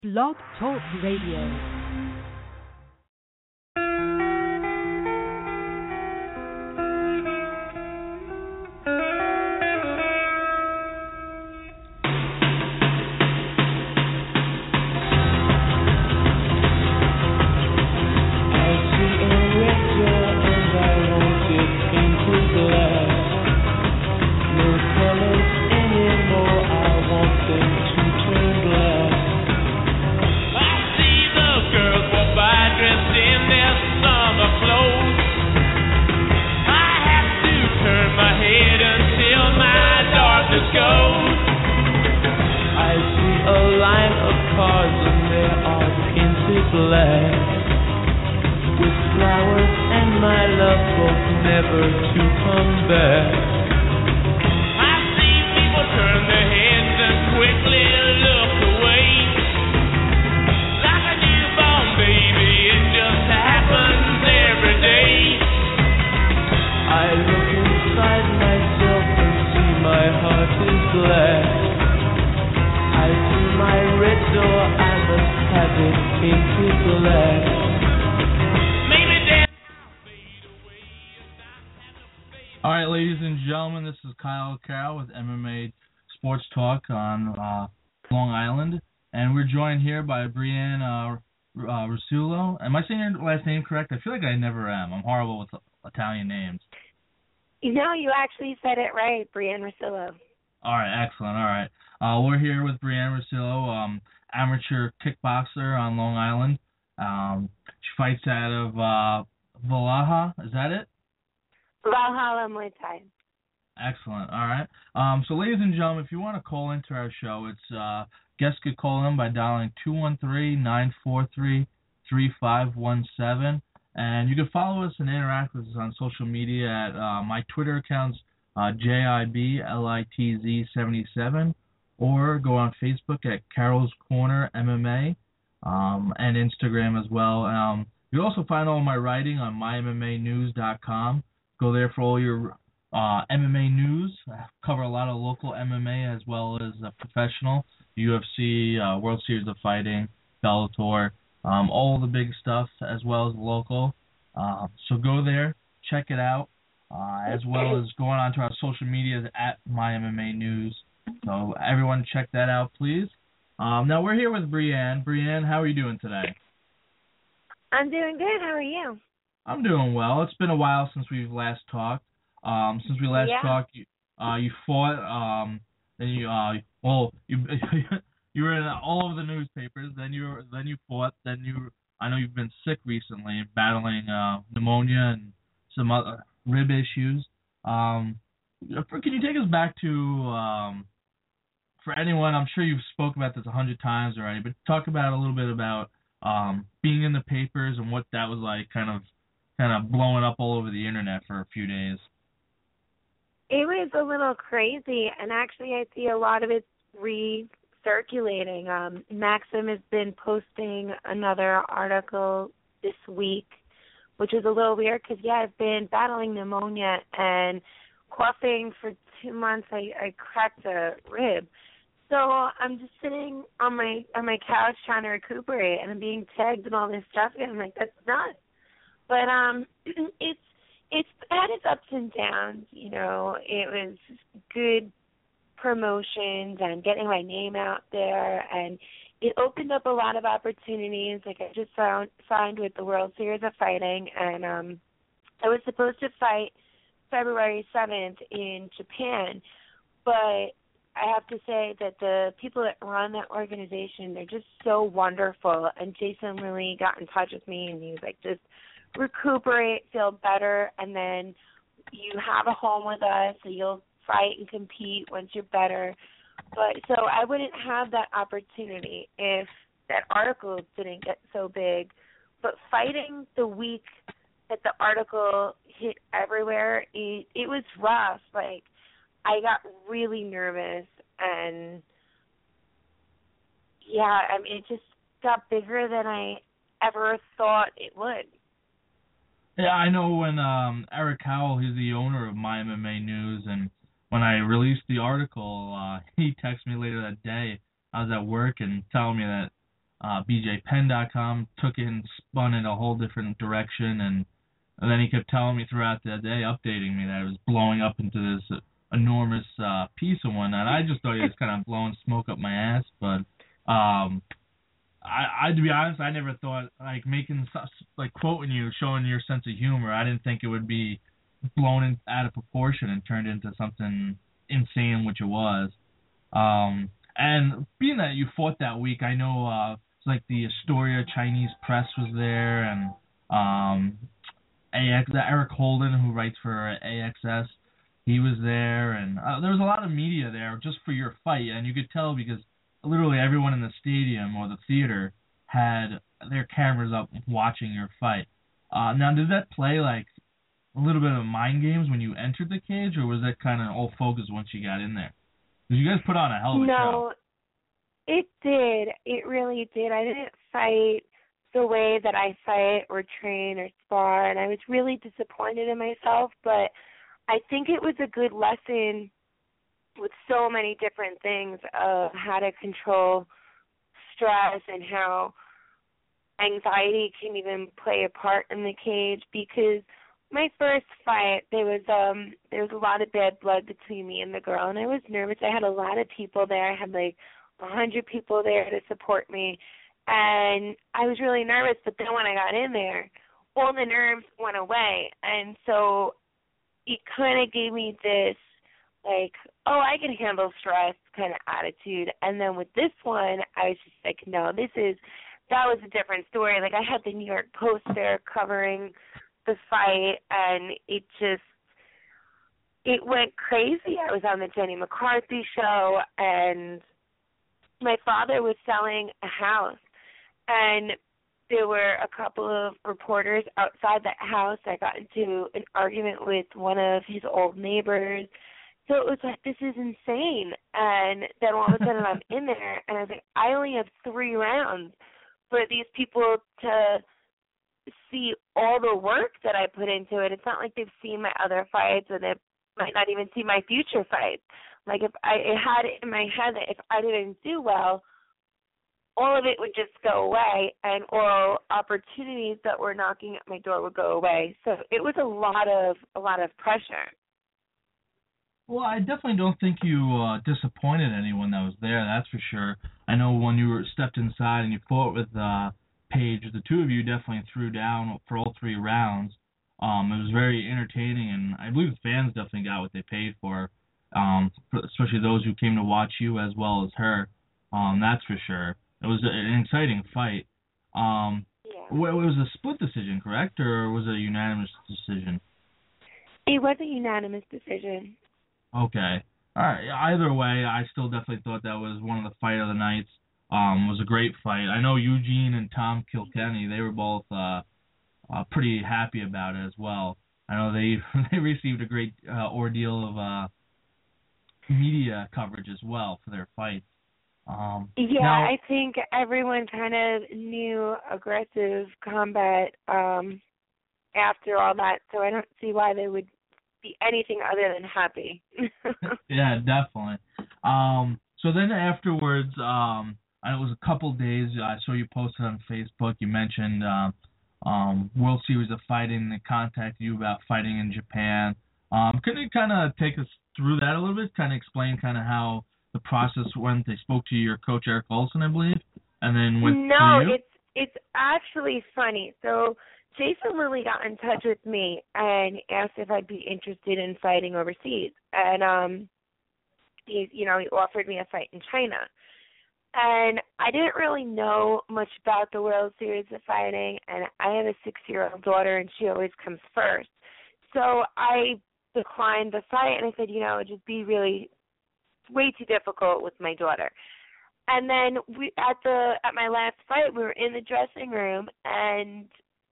Blog Talk Radio. Long Island, and we're joined here by Brianne Rasulo. Am I saying your last name correct? I feel like I never am. I'm horrible with Italian names. No, you actually said it right, Brianne Rasulo. All right, excellent. All right. We're here with Brianne Rasulo, amateur kickboxer on Long Island. She fights out of Valhalla. Is that it? Valhalla Muay Thai. Excellent. All right. So, ladies and gentlemen, if you want to call into our show, it's guests could call in by dialing 213-943-3517. And you can follow us and interact with us on social media at my Twitter account's JIBLITZ77, or go on Facebook at Carol's Corner MMA, and Instagram as well. You can also find all my writing on mymmanews.com. Go there for all your MMA news. I cover a lot of local MMA as well as professional, UFC, World Series of Fighting, Bellator, all the big stuff as well as local. So go there, check it out, as well as going on to our social media at MyMMA News. So everyone check that out, please. Now we're here with Brianne. Brianne, how are you doing today? I'm doing good. How are you? I'm doing well. It's been a while since we've last talked. Since we last talked, you fought. Then you you were in all of the newspapers. Then you fought. I know you've been sick recently, battling pneumonia and some other rib issues. Can you take us back to for anyone? I'm sure you've spoken about this 100 times already, but talk about a little bit about being in the papers and what that was like, kind of blowing up all over the internet for a few days. It was a little crazy, and actually I see a lot of it recirculating. Maxim has been posting another article this week, which is a little weird because, I've been battling pneumonia and coughing for 2 months. I cracked a rib. So I'm just sitting on my couch trying to recuperate, and I'm being tagged and all this stuff, and I'm like, that's nuts. But it's had its ups and downs, It was good promotions and getting my name out there, and it opened up a lot of opportunities. Like, I just signed with the World Series of Fighting, and I was supposed to fight February 7th in Japan, but I have to say that the people that run that organization, they're just so wonderful, and Jason really got in touch with me, and he was like, just recuperate, feel better, and then you have a home with us, so you'll fight and compete once you're better. But so I wouldn't have that opportunity if that article didn't get so big. But fighting the week that the article hit everywhere, it was rough. Like, I got really nervous, and it just got bigger than I ever thought it would. Yeah, I know when Eric Howell, he's the owner of My MMA News, and when I released the article, he texted me later that day. I was at work and telling me that BJPenn.com, took it and spun it a whole different direction, and then he kept telling me throughout the day, updating me, that it was blowing up into this enormous piece and whatnot. I just thought he was kind of blowing smoke up my ass, but I to be honest, I never thought, like, quoting you, showing your sense of humor, I didn't think it would be blown out of proportion and turned into something insane, which it was. And being that you fought that week, I know like the Astoria Chinese press was there, and Eric Holden, who writes for AXS, he was there, and there was a lot of media there just for your fight, and you could tell because literally everyone in the stadium or the theater had their cameras up watching your fight. Now, did that play like a little bit of mind games when you entered the cage, or was that kind of all focused once you got in there? Because you guys put on a hell of a show. No, it did. It really did. I didn't fight the way that I fight or train or spar, and I was really disappointed in myself, but I think it was a good lesson with so many different things of how to control stress and how anxiety can even play a part in the cage, because my first fight, there was a lot of bad blood between me and the girl, and I was nervous. I had a lot of people there. I had like 100 people there to support me, and I was really nervous. But then when I got in there, all the nerves went away, and so it kind of gave me this, like, oh, I can handle stress kind of attitude. And then with this one, I was just like, no, that was a different story. Like, I had the New York Post there covering the fight, and it went crazy. I was on the Jenny McCarthy show, and my father was selling a house, and there were a couple of reporters outside that house. I got into an argument with one of his old neighbors. So it was like, this is insane. And then all of a sudden I'm in there, and I was like, I only have 3 rounds for these people to see all the work that I put into it. It's not like they've seen my other fights, or they might not even see my future fights. Like, if I had it in my head that if I didn't do well, all of it would just go away, and all opportunities that were knocking at my door would go away. So it was a lot of pressure. Well, I definitely don't think you disappointed anyone that was there, that's for sure. I know when you stepped inside and you fought with Paige, the two of you definitely threw down for all 3 rounds. It was very entertaining, and I believe the fans definitely got what they paid for, especially those who came to watch you as well as her. That's for sure. It was an exciting fight. Yeah. It was a split decision, correct, or was it a unanimous decision? It was a unanimous decision. Okay. All right. Either way, I still definitely thought that was one of the fight of the nights. It was a great fight. I know Eugene and Tom Kilkenny, they were both pretty happy about it as well. I know they received a great ordeal of media coverage as well for their fights. Now, I think everyone kind of knew aggressive combat after all that, so I don't see why they would be anything other than happy. Yeah, definitely. So then afterwards, it was a couple days, I saw you posted on Facebook, you mentioned World Series of Fighting, they contacted you about fighting in Japan. Can you kind of take us through that a little bit, kind of explain kind of how the process went? They spoke to your coach, Eric Olson, I believe, and then went to you? No, it's actually funny. So Jason Lilly got in touch with me and asked if I'd be interested in fighting overseas. And he offered me a fight in China. And I didn't really know much about the World Series of Fighting, and I have a 6-year-old daughter, and she always comes first. So I declined the fight, and I said, it would just be really way too difficult with my daughter. And then at my last fight, we were in the dressing room, and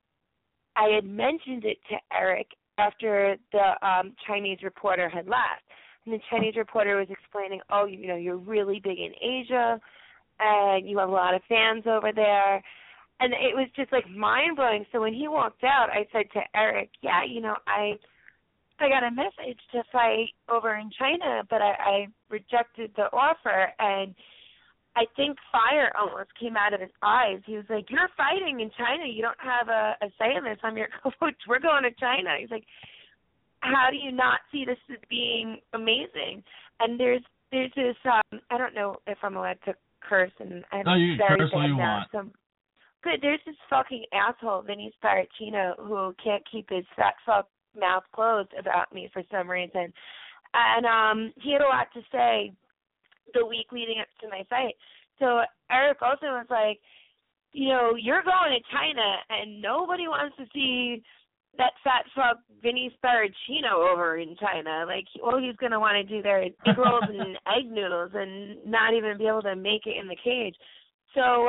I had mentioned it to Eric after the Chinese reporter had left. And the Chinese reporter was explaining, you're really big in Asia, and you have a lot of fans over there. And it was just, like, mind-blowing. So when he walked out, I said to Eric, I got a message to fight over in China, but I rejected the offer. And I think fire almost came out of his eyes. He was like, "You're fighting in China. You don't have a say in this. I'm your coach. We're going to China." He's like, "How do you not see this as being amazing?" And there's this I don't know if I'm allowed to curse, and I'm you very curse all bad you now. want. So good. There's this fucking asshole, Vinny Staricino, who can't keep his fat fuck mouth closed about me for some reason. And he had a lot to say the week leading up to my fight. So Eric also was like, you're going to China and nobody wants to see that fat fuck Vinny Staricino over in China. Like, all he's going to want to do there is egg rolls and egg noodles and not even be able to make it in the cage. So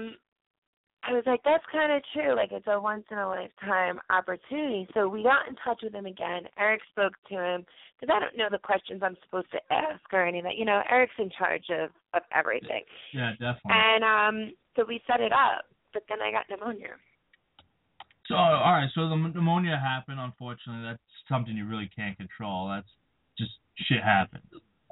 I was like, that's kind of true. Like, it's a once-in-a-lifetime opportunity. So we got in touch with him again. Eric spoke to him because I don't know the questions I'm supposed to ask or any of that. Eric's in charge of everything. Yeah, definitely. And so we set it up, but then I got pneumonia. So, all right, so the pneumonia happened, unfortunately. That's something you really can't control. That's just shit happened.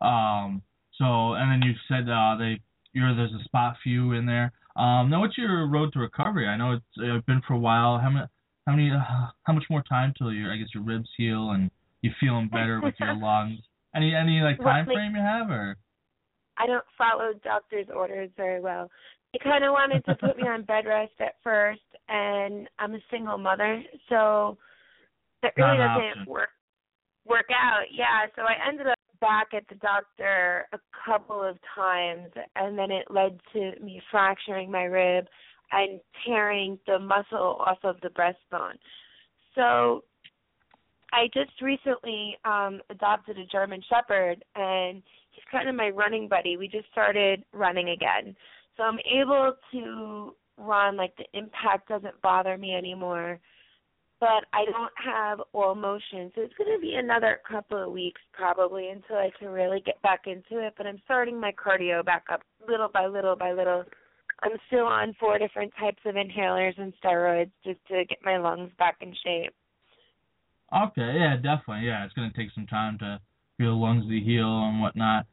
So, and then you said there's a spot for you in there. Now, what's your road to recovery? I know it's been for a while. How much more time till your ribs heal and you feeling better with your lungs? Any time frame you have, or? I don't follow doctor's orders very well. They kind of wanted to put me on bed rest at first, and I'm a single mother, so that really doesn't work out. Yeah, so I ended up back at the doctor a couple of times, and then it led to me fracturing my rib and tearing the muscle off of the breastbone. So I just recently adopted a German Shepherd, and he's kind of my running buddy. We just started running again. So I'm able to run, like the impact doesn't bother me anymore, but I don't have all motion. So it's going to be another couple of weeks probably until I can really get back into it, but I'm starting my cardio back up little by little by little. I'm still on 4 different types of inhalers and steroids just to get my lungs back in shape. Okay, yeah, definitely. Yeah, it's going to take some time for your lungs to heal and whatnot.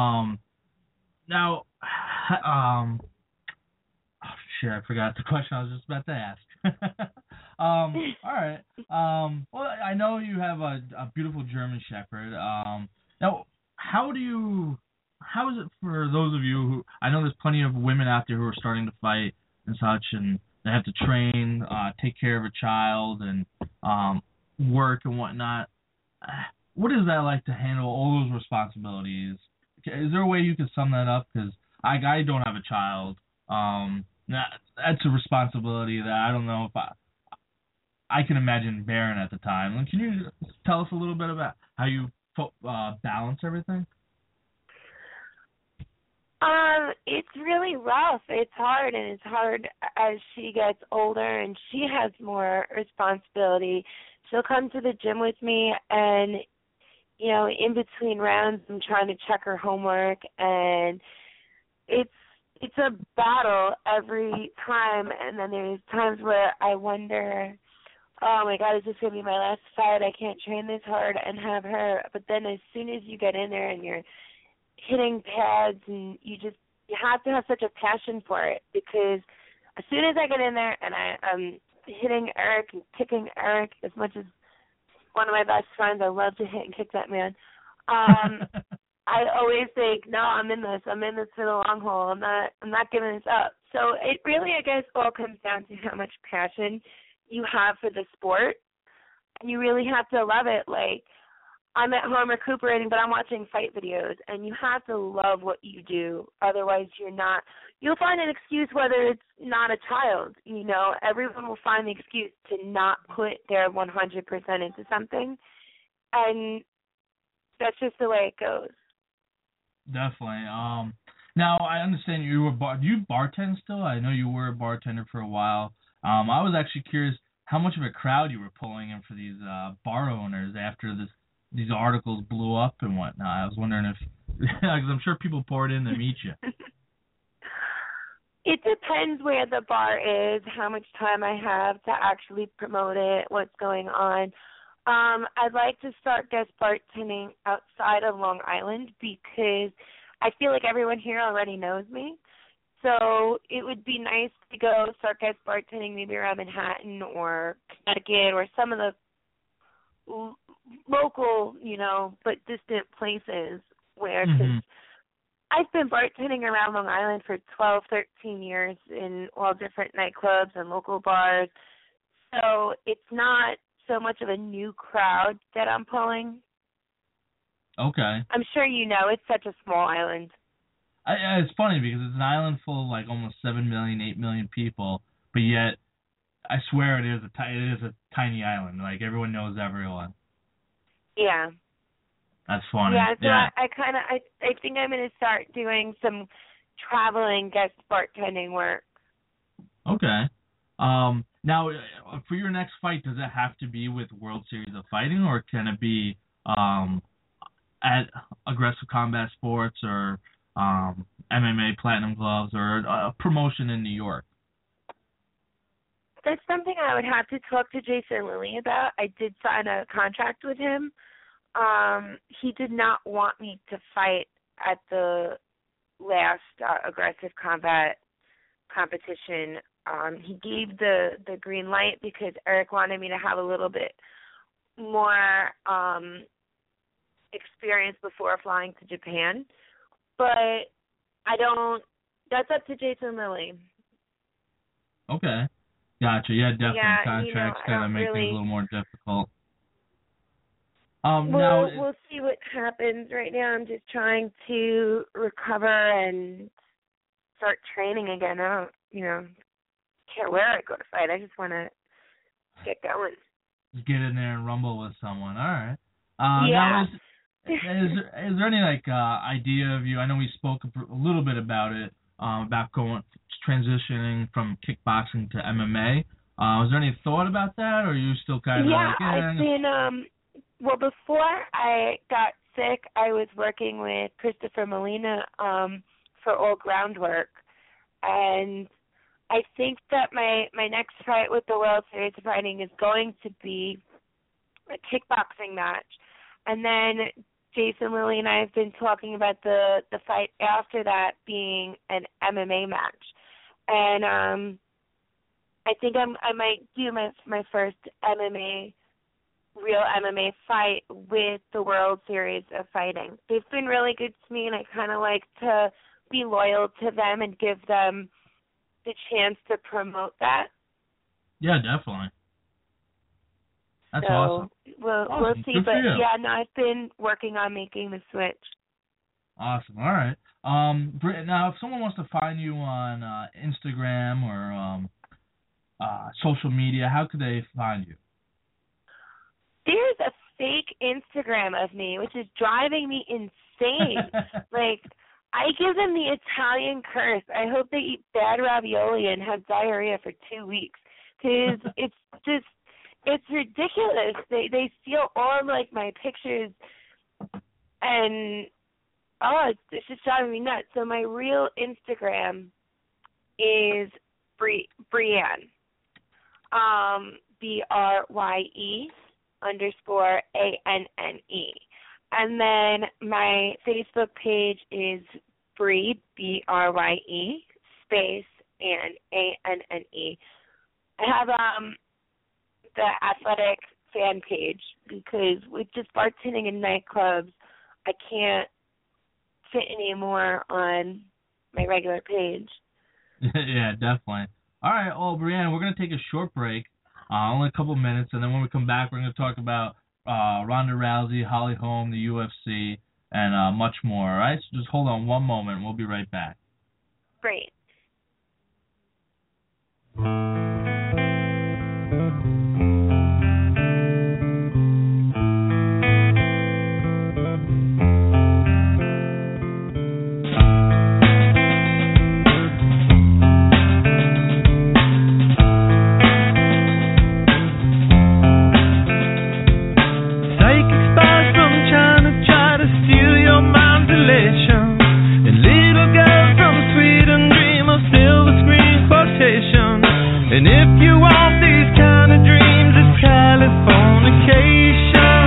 Now, oh shit, I forgot the question I was just about to ask. All right. Well, I know you have a beautiful German Shepherd. Now, how is it for those of you who, I know there's plenty of women out there who are starting to fight and such, and they have to train, take care of a child, and work and whatnot. What is that like to handle all those responsibilities? Is there a way you could sum that up? Because I don't have a child. That's a responsibility that I don't know if I can imagine bearing at the time. Can you tell us a little bit about how you balance everything? It's really rough. It's hard, and it's hard as she gets older and she has more responsibility. She'll come to the gym with me, and in between rounds, I'm trying to check her homework, and it's a battle every time. And then there's times where I wonder, oh my God, is this gonna be my last fight? I can't train this hard and have her. But then as soon as you get in there and you're hitting pads, and you have to have such a passion for it, because as soon as I get in there and I'm hitting Eric and kicking Eric, as much as one of my best friends, I love to hit and kick that man. I always think, no, I'm in this for the long haul. I'm not giving this up. So it really, I guess, all comes down to how much passion you have for the sport, and you really have to love it. Like, I'm at home recuperating, but I'm watching fight videos, and you have to love what you do. Otherwise, you'll find an excuse, whether it's not a child. Everyone will find the excuse to not put their 100% into something, and that's just the way it goes. Definitely. Now, I understand do you bartend still? I know you were a bartender for a while. I was actually curious how much of a crowd you were pulling in for these bar owners after these articles blew up and whatnot. I was wondering if, because I'm sure people poured in to meet you. It depends where the bar is, how much time I have to actually promote it, what's going on. I'd like to start guest bartending outside of Long Island, because I feel like everyone here already knows me. So it would be nice to go start guest bartending maybe around Manhattan or Connecticut or some of the local, but distant places where, cause I've been bartending around Long Island for 12, 13 years in all different nightclubs and local bars. So it's not so much of a new crowd that I'm pulling. Okay. I'm sure it's such a small island. It's funny because it's an island full of like almost 7 million, 8 million people, but yet I swear it is a tiny island. Like everyone knows everyone. Yeah. That's funny. Yeah, so I think I'm going to start doing some traveling guest bartending work. Okay. Now, for your next fight, does it have to be with World Series of Fighting, or can it be at Aggressive Combat Sports or MMA Platinum Gloves or a promotion in New York? That's something I would have to talk to Jason Lilly about. I did sign a contract with him. He did not want me to fight at the last Aggressive Combat competition. He gave the green light because Eric wanted me to have a little bit more experience before flying to Japan. But that's up to Jason Lilly. Okay. Gotcha. Yeah, definitely. Contracts kind of make things a little more difficult. We'll see what happens. Right now I'm just trying to recover and start training again. I don't, care where I go to fight. I just want to get going. Just get in there and rumble with someone. All right. Yeah. Now, is there any idea of you? I know we spoke a little bit about it, about transitioning from kickboxing to MMA. Was there any thought about that, or are you still kind of I've been before I got sick, I was working with Christopher Molina for All Groundwork, and I think that my next fight with the World Series of Fighting is going to be a kickboxing match. And then Jason Lilly and I have been talking about the fight after that being an MMA match. And I think I might do my first real MMA fight with the World Series of Fighting. They've been really good to me, and I kind of like to be loyal to them and give them the chance to promote that. Yeah, definitely. That's so awesome. We'll see. Good But for you. I've been working on making the switch. Awesome. All right. Now, if someone wants to find you on Instagram or social media, how could they find you? There's a fake Instagram of me, which is driving me insane. I give them the Italian curse. I hope they eat bad ravioli and have diarrhea for 2 weeks, because it's ridiculous. They steal all of my pictures, and it's just driving me nuts. So my real Instagram is Brienne, BRYE_ANNE. And then my Facebook page is Bree, BRYE, space, and ANNE. I have the athletic fan page, because with just bartending in nightclubs, I can't fit any more on my regular page. Yeah, definitely. All right, well, Brianna, we're going to take a short break, only a couple minutes, and then when we come back, we're going to talk about Ronda Rousey, Holly Holm, the UFC, and much more, all right? So just hold on one moment, and we'll be right back. Great. And if you want these kind of dreams, it's Californication.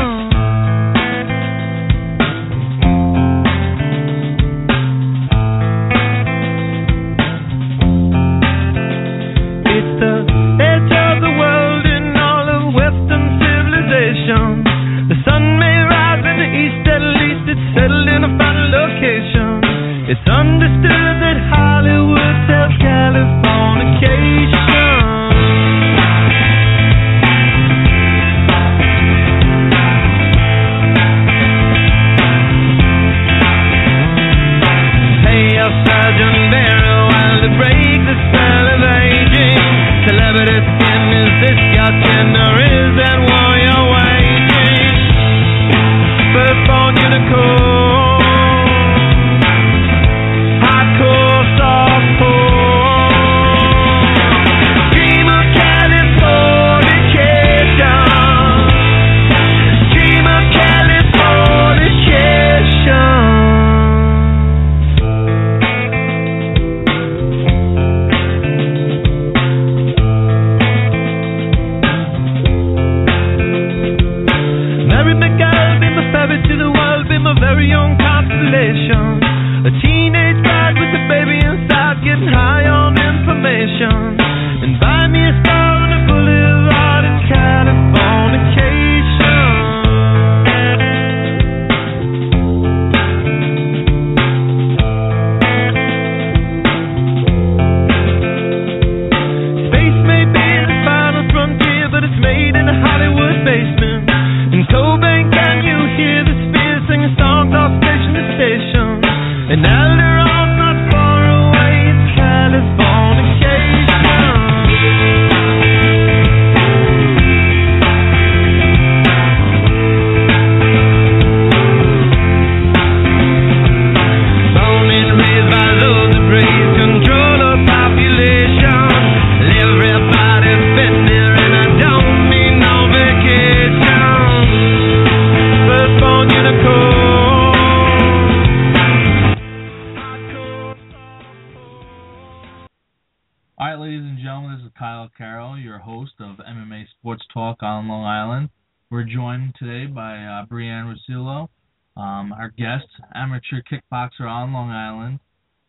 right, ladies and gentlemen, this is Kyle Carroll, your host of MMA Sports Talk on Long Island. We're joined today by Brianne Russillo, our guest, amateur kickboxer on Long Island.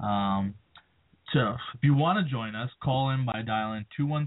So if you want to join us, call in by dialing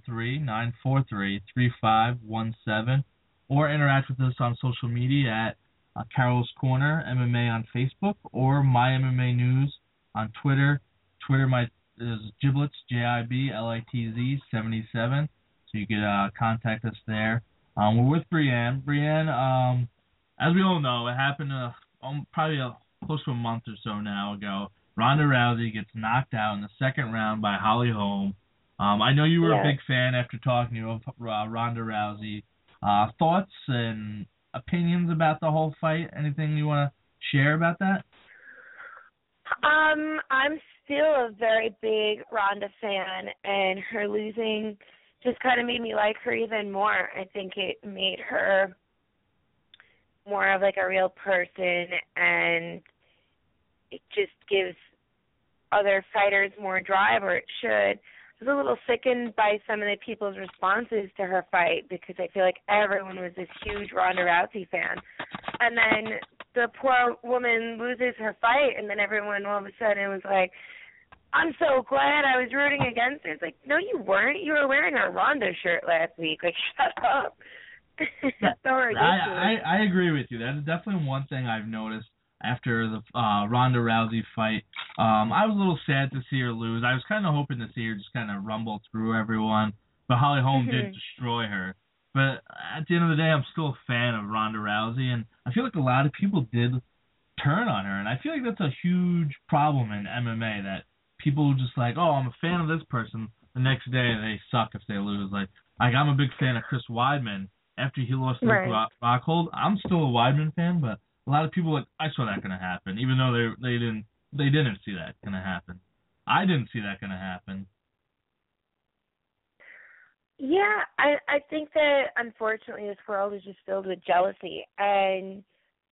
213-943-3517 or interact with us on social media at Carol's Corner MMA on Facebook or My MMA News on Twitter. Twitter is Giblitz, Jiblitz 77, so you could contact us there. We're with Brianne. Brianne, as we all know, it happened probably close to a month or so now ago. Ronda Rousey gets knocked out in the second round by Holly Holm. I know you were a big fan after talking to you of Ronda Rousey. Thoughts and opinions about the whole fight? Anything you want to share about that? I'm still a very big Ronda fan, and her losing just kind of made me like her even more. I think it made her more of like a real person, and it just gives other fighters more drive, or it should. I was a little sickened by some of the people's responses to her fight because I feel like everyone was this huge Ronda Rousey fan. And then the poor woman loses her fight, and then everyone all of a sudden was like, I'm so glad I was rooting against her. It's like, no, you weren't. You were wearing a Ronda shirt last week. Like, shut up. So ridiculous. I agree with you. That's definitely one thing I've noticed after the Ronda Rousey fight. I was a little sad to see her lose. I was kind of hoping to see her just kind of rumble through everyone, but Holly Holm did destroy her. But at the end of the day, I'm still a fan of Ronda Rousey, and I feel like a lot of people did turn on her, and I feel like that's a huge problem in MMA, that people just like, oh, I'm a fan of this person. The next day, they suck if they lose. Like I'm a big fan of Chris Weidman. After he lost to Rockhold, I'm still a Weidman fan, but a lot of people I saw that going to happen, even though they didn't see that going to happen. I didn't see that going to happen. Yeah, I think that unfortunately this world is just filled with jealousy, and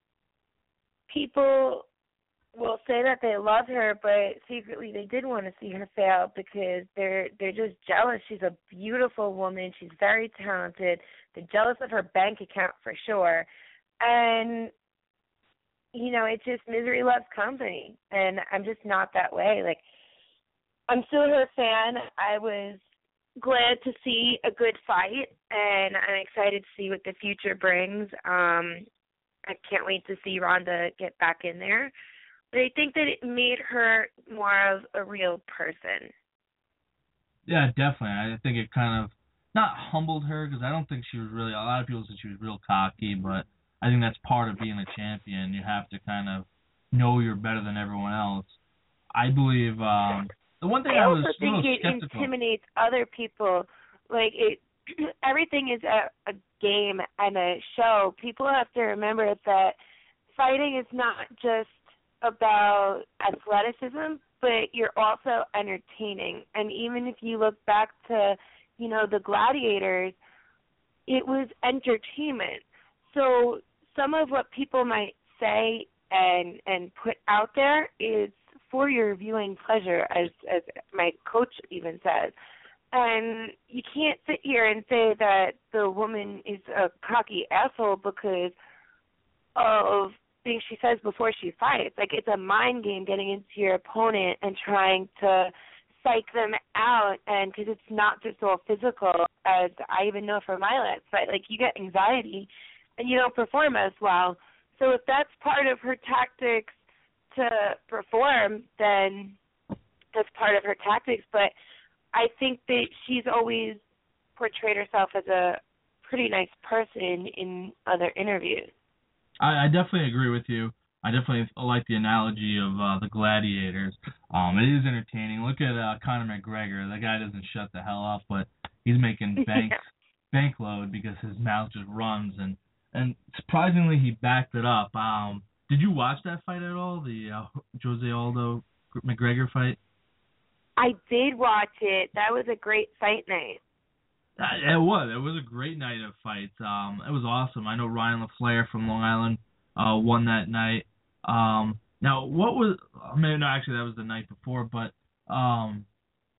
people will say that they love her, but secretly they did want to see her fail because they're just jealous. She's a beautiful woman. She's very talented. They're jealous of her bank account for sure, and you know, it's just misery loves company, and I'm just not that way. Like, I'm still her fan. I was glad to see a good fight, and I'm excited to see what the future brings. I can't wait to see Ronda get back in there. But I think that it made her more of a real person. Yeah, definitely. I think it kind of, not humbled her, because I don't think she was really, a lot of people said she was real cocky, but I think that's part of being a champion. You have to kind of know you're better than everyone else. I believe the one thing I was also think it skeptical. Intimidates other people. Like, everything is a game and a show. People have to remember that fighting is not just about athleticism, but you're also entertaining. And even if you look back to, you know, the gladiators, it was entertainment. So some of what people might say and put out there is for your viewing pleasure, as my coach even says. And you can't sit here and say that the woman is a cocky asshole because of things she says before she fights. Like, it's a mind game getting into your opponent and trying to psych them out, and because it's not just all physical, as I even know from my last fight. Like, you get anxiety and you don't perform as well. So if that's part of her tactics to perform, then that's part of her tactics. But I think that she's always portrayed herself as a pretty nice person in other interviews. I definitely agree with you. I definitely like the analogy of the gladiators. It is entertaining. Look at Conor McGregor. That guy doesn't shut the hell up, but he's making bankload because his mouth just runs. And surprisingly, he backed it up. Did you watch that fight at all, the Jose Aldo McGregor fight? I did watch it. That was a great fight night. It was a great night of fights. It was awesome. I know Ryan LaFleur from Long Island won that night. Now, what was? I mean, no, actually, that was the night before. But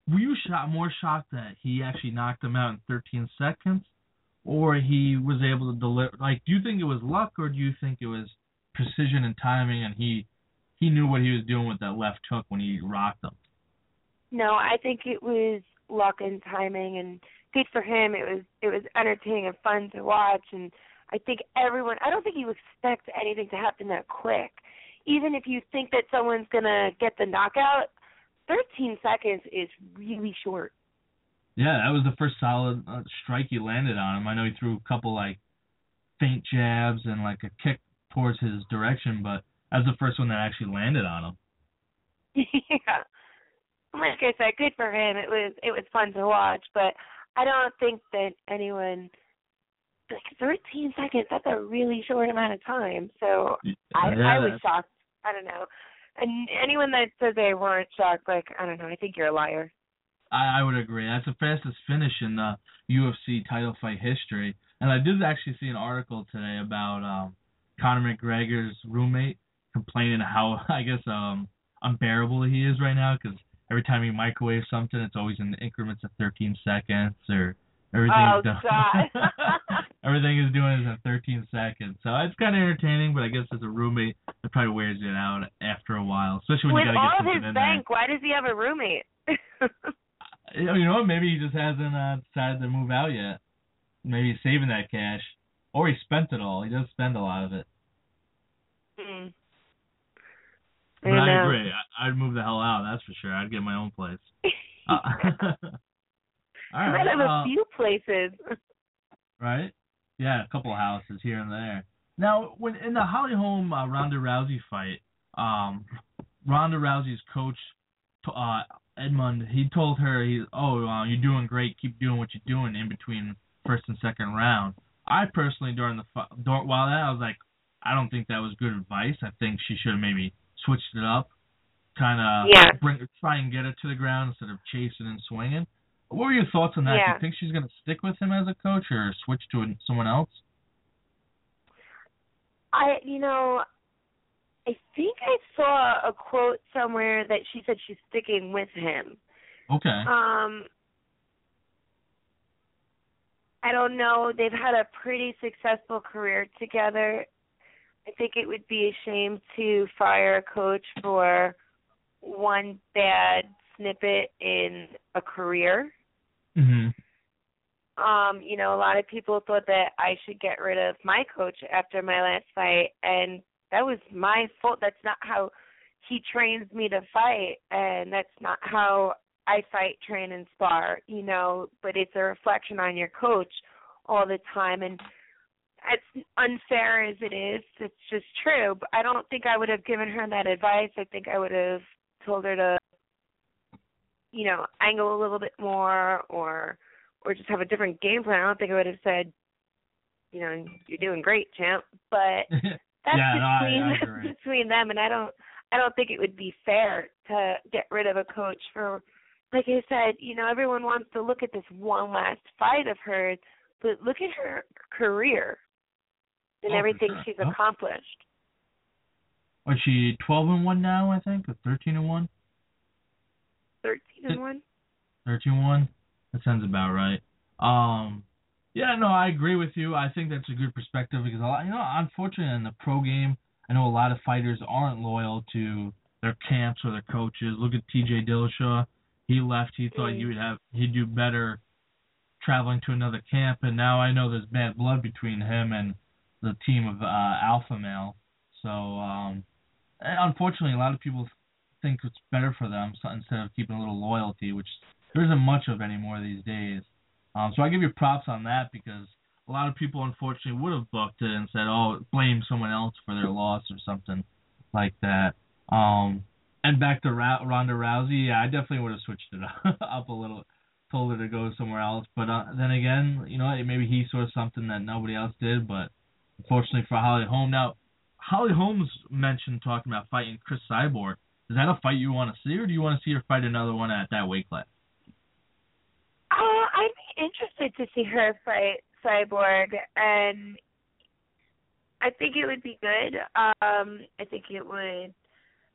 were you more shocked that he actually knocked him out in 13 seconds, or he was able to deliver? Like, do you think it was luck, or do you think it was precision and timing, and he knew what he was doing with that left hook when he rocked him? No, I think it was luck and timing, and good for him. It was entertaining and fun to watch, and I think I don't think you expect anything to happen that quick. Even if you think that someone's going to get the knockout, 13 seconds is really short. Yeah, that was the first solid strike he landed on him. I know he threw a couple, like, faint jabs and, like, a kick towards his direction, but that was the first one that actually landed on him. Yeah. Like I said, good for him. It was fun to watch, but I don't think that anyone, like 13 seconds, that's a really short amount of time. So I was shocked. I don't know. And anyone that says they weren't shocked, like, I don't know, I think you're a liar. I would agree. That's the fastest finish in the UFC title fight history. And I did actually see an article today about Conor McGregor's roommate complaining how, I guess, unbearable he is right now, because every time he microwaves something, it's always in increments of 13 seconds, or everything is done. God. Everything is doing is in 13 seconds. So it's kind of entertaining, but I guess as a roommate, it probably wears it out after a while, especially when you got to get something in there. With all his bank, why does he have a roommate? You know what? Maybe he just hasn't decided to move out yet. Maybe he's saving that cash. Or he spent it all. He does spend a lot of it. Mm. But I agree. I'd move the hell out, that's for sure. I'd get my own place. All right. I have a few places. Right? Yeah, a couple of houses here and there. Now, when in the Holly Holm Ronda Rousey fight, Ronda Rousey's coach, Edmund, he told her, you're doing great. Keep doing what you're doing in between first and second round. I personally, while I was like, I don't think that was good advice. I think she should have maybe switched it up, kind of try and get it to the ground instead of chasing and swinging. What were your thoughts on that? Yeah. Do you think she's going to stick with him as a coach or switch to someone else? I think I saw a quote somewhere that she said she's sticking with him. Okay. I don't know. They've had a pretty successful career together. I think it would be a shame to fire a coach for one bad snippet in a career. Mm-hmm. A lot of people thought that I should get rid of my coach after my last fight, and that was my fault. That's not how he trains me to fight, and that's not how I fight, train, and spar, but it's a reflection on your coach all the time, and as unfair as it is, it's just true. But I don't think I would have given her that advice. I think I would have told her to, angle a little bit more or just have a different game plan. I don't think I would have said, you're doing great, champ. But that's between them, and I don't think it would be fair to get rid of a coach for, like I said, everyone wants to look at this one last fight of hers, but look at her career and everything she's accomplished. Was she 12-1 now, I think, or 13-1? 13-1. 13-1. That sounds about right. I agree with you. I think that's a good perspective because unfortunately in the pro game, I know a lot of fighters aren't loyal to their camps or their coaches. Look at T.J. Dillashaw. He left. He thought he'd do better traveling to another camp, and now I know there's bad blood between him and the team of Alpha Male. So, unfortunately, a lot of people think it's better for them instead of keeping a little loyalty, which there isn't much of anymore these days. So I give you props on that because a lot of people, unfortunately, would have booked it and said, blame someone else for their loss or something like that. And back to Ronda Rousey, I definitely would have switched it up a little, told her to go somewhere else. But then again, maybe he saw something that nobody else did. But unfortunately for Holly Holm. Now, Holly Holm's mentioned talking about fighting Chris Cyborg. Is that a fight you want to see, or do you want to see her fight another one at that weight class? I'd be interested to see her fight Cyborg, and I think it would be good. I think it would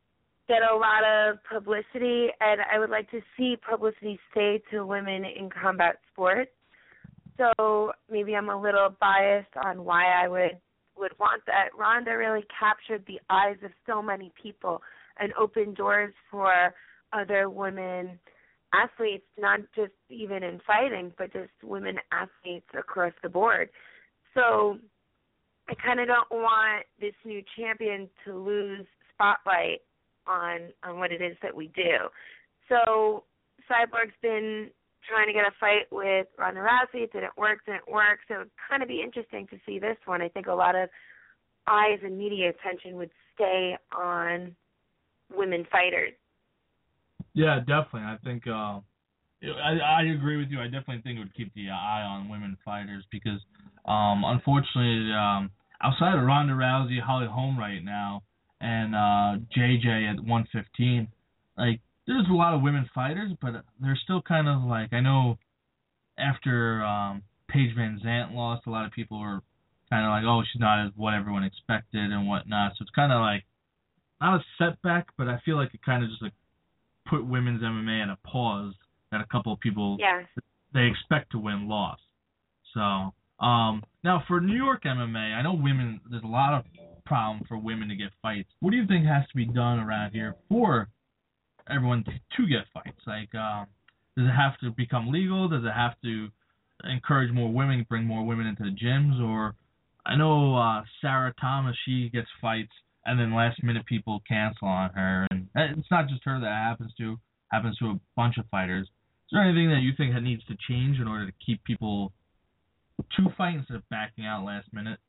get a lot of publicity, and I would like to see publicity stay to women in combat sports. So maybe I'm a little biased on why I would want that. Ronda really captured the eyes of so many people and opened doors for other women athletes, not just even in fighting, but just women athletes across the board. So I kind of don't want this new champion to lose spotlight on what it is that we do. So Cyborg's been trying to get a fight with Ronda Rousey. It didn't work. So it would kind of be interesting to see this one. I think a lot of eyes and media attention would stay on women fighters. Yeah, definitely. I think I agree with you. I definitely think it would keep the eye on women fighters because, unfortunately, outside of Ronda Rousey, Holly Holm right now, and JJ at 115, like there's a lot of women fighters, but they're still kind of like, I know after Paige Van Zandt lost, a lot of people were kind of like, oh, she's not as what everyone expected and whatnot. So it's kind of like not a setback, but I feel like it kind of just like put women's MMA in a pause that a couple of people they expect to win lost. So now for New York MMA, I know women, there's a lot of problem for women to get fights. What do you think has to be done around here for everyone to get fights? Like, does it have to become legal? Does it have to encourage more women, bring more women into the gyms? Or I know Sarah Thomas, she gets fights, and then last minute people cancel on her. And it's not just her that happens to a bunch of fighters. Is there anything that you think that needs to change in order to keep people to fight instead of backing out last minute?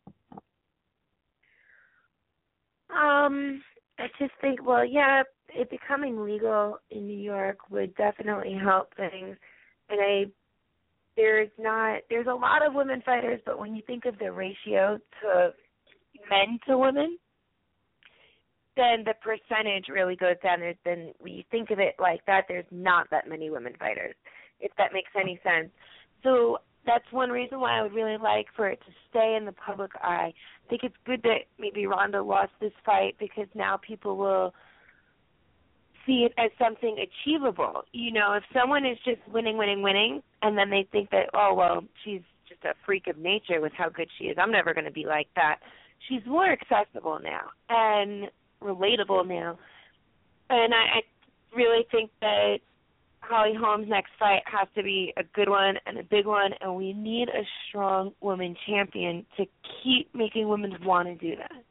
I just think, it becoming legal in New York would definitely help things. And there's a lot of women fighters, but when you think of the ratio to men to women, then the percentage really goes down. Then when you think of it like that, there's not that many women fighters, if that makes any sense. So that's one reason why I would really like for it to stay in the public eye. I think it's good that maybe Ronda lost this fight because now people will see it as something achievable. You know, if someone is just winning, and then they think that, oh, well, she's just a freak of nature with how good she is, I'm never going to be like that. She's more accessible now and relatable now. And I really think that Holly Holm's next fight has to be a good one and a big one, and we need a strong woman champion to keep making women want to do that.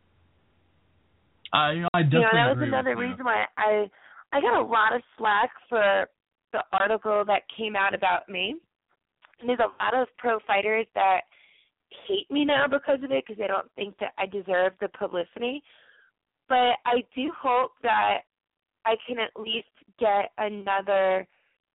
I definitely that was agree another with you. reason why I got a lot of slack for the article that came out about me. And there's a lot of pro fighters that hate me now because of it because they don't think that I deserve the publicity. But I do hope that I can at least get another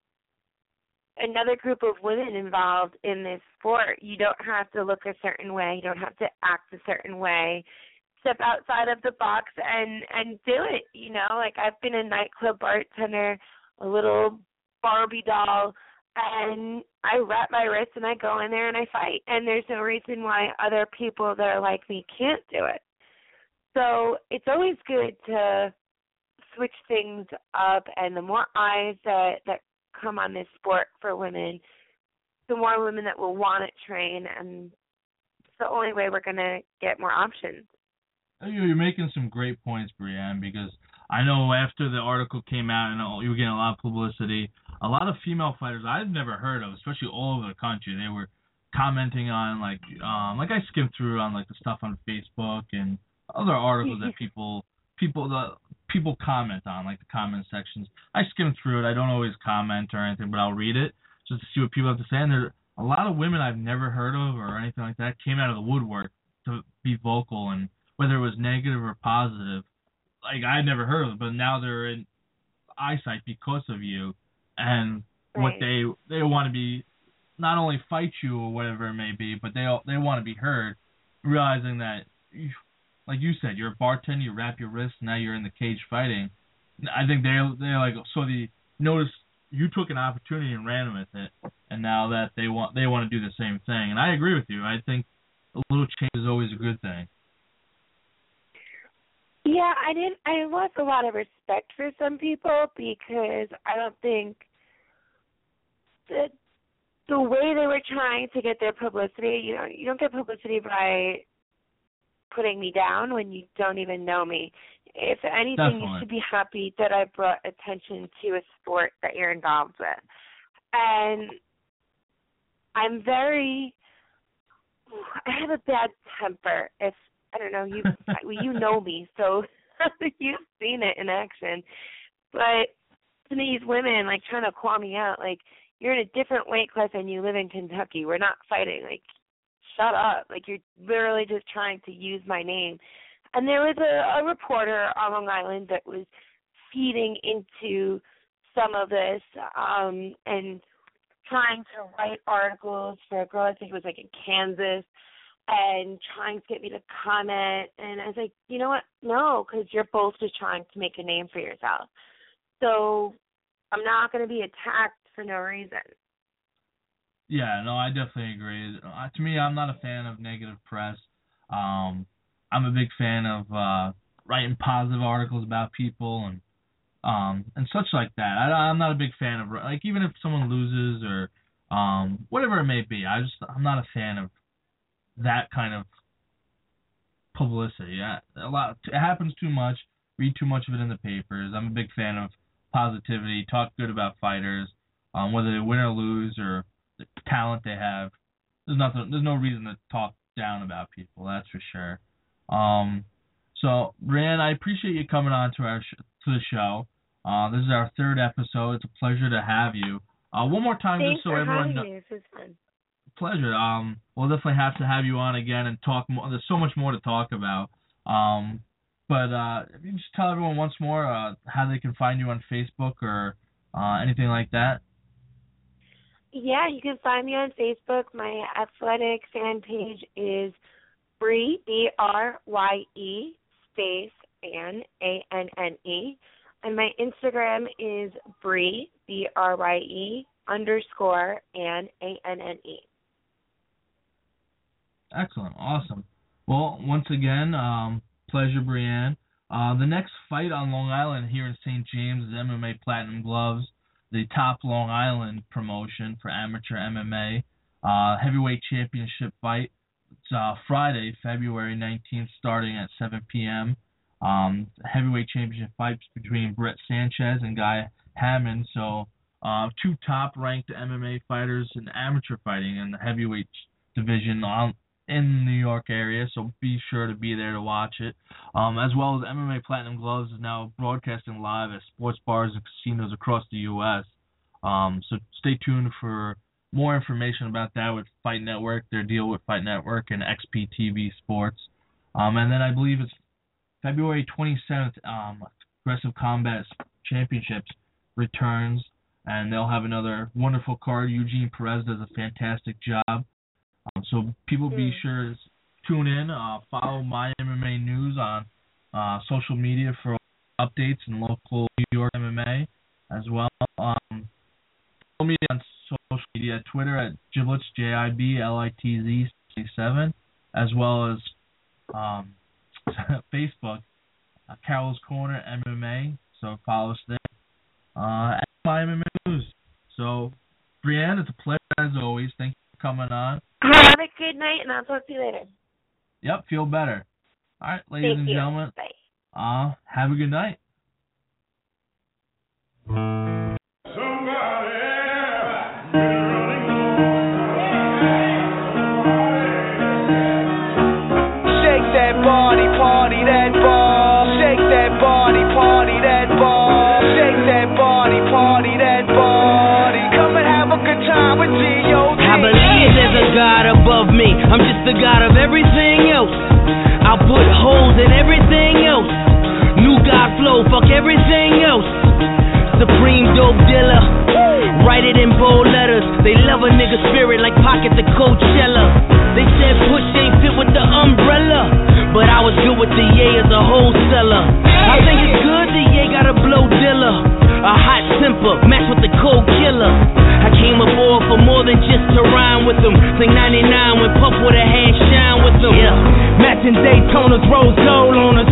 group of women involved in this sport. You don't have to look a certain way. You don't have to act a certain way. Step outside of the box and do it, you know. Like, I've been a nightclub bartender, a little Barbie doll, and I wrap my wrists and I go in there and I fight. And there's no reason why other people that are like me can't do it. So it's always good to switch things up, and the more eyes that come on this sport for women, the more women that will want to train, and it's the only way we're going to get more options. You're making some great points, Brianne, because I know after the article came out and you were getting a lot of publicity, a lot of female fighters I've never heard of, especially all over the country, they were commenting on, like I skimmed through on like the stuff on Facebook and other articles that people comment on, like the comment sections. I skim through it. I don't always comment or anything, but I'll read it just to see what people have to say. And there a lot of women I've never heard of or anything like that came out of the woodwork to be vocal, and whether it was negative or positive, like I'd never heard of it, but now they're in eyesight because of you, and what they want to be, not only fight you or whatever it may be, but they want to be heard, realizing that, like you said, you're a bartender, you wrap your wrists, now you're in the cage fighting. I think they like, so they noticed you took an opportunity and ran with it, and now that they want to do the same thing. And I agree with you. I think a little change is always a good thing. Yeah, I lost a lot of respect for some people because I don't think that the way they were trying to get their publicity, you don't get publicity by putting me down when you don't even know me. If anything, Definitely. You should be happy that I brought attention to a sport that you're involved with. And I have a bad temper. If I don't know, you know me, so you've seen it in action. But to these women, like, trying to call me out, like, you're in a different weight class and you live in Kentucky. We're not fighting. Like, shut up. Like, you're literally just trying to use my name. And there was a reporter on Long Island that was feeding into some of this and trying to write articles for a girl, I think it was like in Kansas, and trying to get me to comment. And I was like, you know what? No, because you're both just trying to make a name for yourself. So I'm not going to be attacked for no reason. Yeah, no, I definitely agree. To me, I'm not a fan of negative press. I'm a big fan of writing positive articles about people and such like that. I'm not a big fan of, like, even if someone loses or whatever it may be. I'm not a fan of that kind of publicity. It happens too much. Read too much of it in the papers. I'm a big fan of positivity. Talk good about fighters, whether they win or lose or the talent they have. There's no reason to talk down about people. That's for sure. So, Brianne, I appreciate you coming on to the show. This is our third episode. It's a pleasure to have you. One more time, Thanks just so for everyone having me. This is fun. Pleasure. We'll definitely have to have you on again and talk more. There's so much more to talk about. But if you just tell everyone once more how they can find you on Facebook or anything like that. Yeah, you can find me on Facebook. My athletic fan page is Brye, B-R-Y-E, space, Anne, A-N-N-E. And my Instagram is Brye, B-R-Y-E, _ Anne, A-N-N-E. Excellent. Awesome. Well, once again, pleasure, Brianne. The next fight on Long Island here in St. James is MMA Platinum Gloves, the top Long Island promotion for amateur MMA. Heavyweight championship fight. It's Friday, February 19th, starting at 7 p.m. Heavyweight championship fights between Brett Sanchez and Guy Hammond. So two top-ranked MMA fighters in amateur fighting in the heavyweight division in the New York area. So be sure to be there to watch it. As well as MMA Platinum Gloves is now broadcasting live at sports bars and casinos across the U.S. So stay tuned for more information about that with Fight Network, their deal with Fight Network and XPTV Sports. And then I believe it's February 27th, Aggressive Combat Championships returns, and they'll have another wonderful card. Eugene Perez does a fantastic job. So people be sure to tune in, follow My MMA News on social media for updates in local New York MMA as well. Follow me on social media, Twitter at Giblitz, JIBLITZ 7, as well as Facebook, Carol's Corner MMA. So follow us there. And My MMA News. So, Brianne, it's a pleasure as always. Thank you for coming on. Have a good night, and I'll talk to you later. Yep, feel better. All right, ladies and gentlemen. Bye. Have a good night. Shake that body, party that ball. Shake that body, party that ball. Shake that body, party that body. Come and have a good time with G.O.D. I believe there's a God above me. I'm just the God of everything else. I'll put holes in everything else. New God flow, fuck everything else. Supreme dope dealer. Write it in bold letters. They love a nigga spirit like Pocket the Coachella. They said push ain't fit with the umbrella, but I was good with the Ye as a wholesaler. I think it's good the Ye got a blow dealer. A hot temper, match with the cold killer. I came aboard for more than just to rhyme with them. Sing 99 when Puff with a hand shine with them. Yeah. Matching Daytonas, rose gold on us.